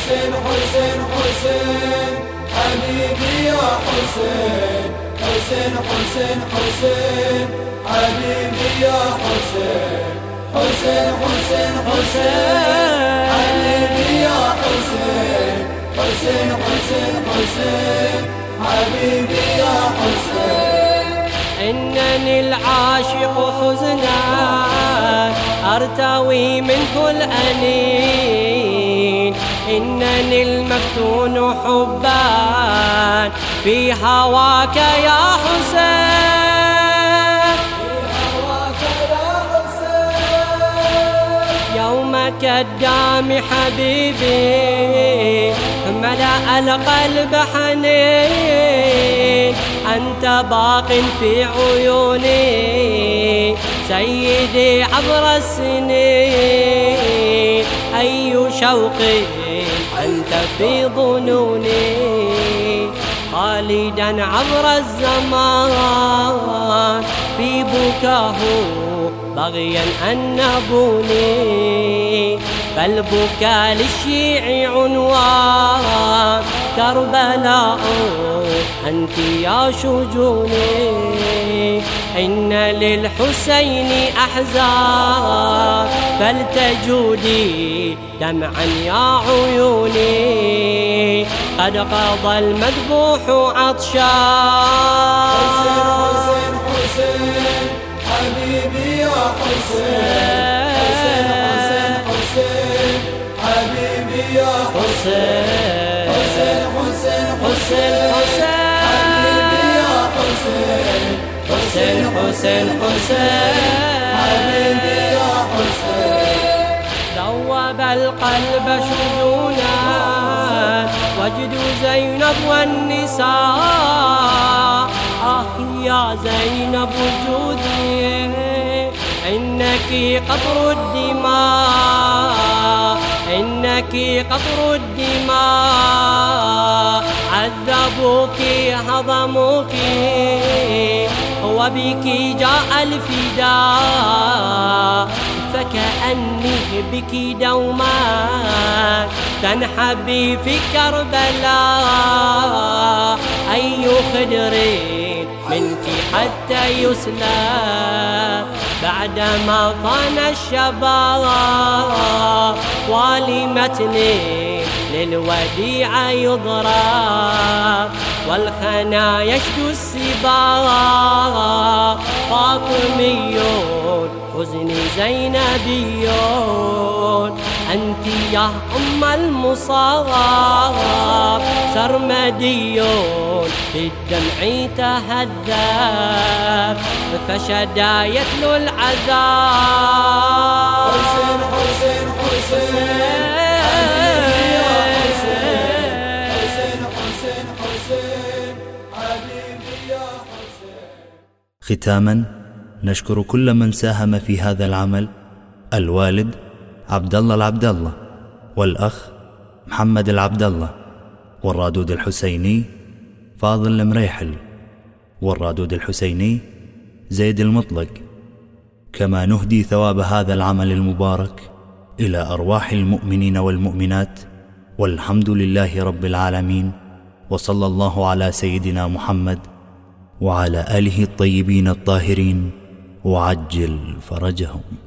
حسين حسين حسين حبيبي يا حسين حسين حسين حسين حبيبي يا حسين حسين حسين حسين حبيبي يا حسين حسين حسين حسين حبيبي يا حسين إنني العاشق حزنا أرتوي منه الأنين إنني المفتون حبا في هواك يا حسين يومك الدام حبيبي ملأ القلب حنين أنت باق في عيوني سيدي عبر السنين أي شوق أنت في ظنوني خالدا عبر الزمان في بكاه بغيا أن نبوني فالبكاء للشيع عنوان كربلاء أنت يا شجوني إن للحسين أحزان فلتجودي دمعا يا عيوني قد قضى المذبوح عطشان حسين حسين حبيبي يا حسين حسين حسين حسين حبيبي يا حسين حسين حسين حسين حبيبي يا حسين حسين حسين حسين حبيبي يا حسين ذوب القلب شجونا وجد زينب والنساء يا زينب وجودي إنك قطر الدماء إنك قطر الدماء عذبوك هضموك وبك جاء الفداء فكأني بك دوما تنحبي في كربلاء أي خدر منك حتى يسلى بعدما طان الشباب ولمتن للوديع يضرب والخنا يشدو السباق فاطميون حزن زينبيون أنت يا أم المصاب سرمديون بالدمع تهذب فشدا يتلو العذاب حسين حسين حسين حسين حسين حسين حبيبي يا حسين. ختاما نشكر كل من ساهم في هذا العمل: الوالد عبد الله العبد الله، والأخ محمد العبد الله، والرادود الحسيني فاضل المريحل، والرادود الحسيني زيد المطلق. كما نهدي ثواب هذا العمل المبارك إلى أرواح المؤمنين والمؤمنات، والحمد لله رب العالمين، وصلى الله على سيدنا محمد وعلى آله الطيبين الطاهرين وعجل فرجهم.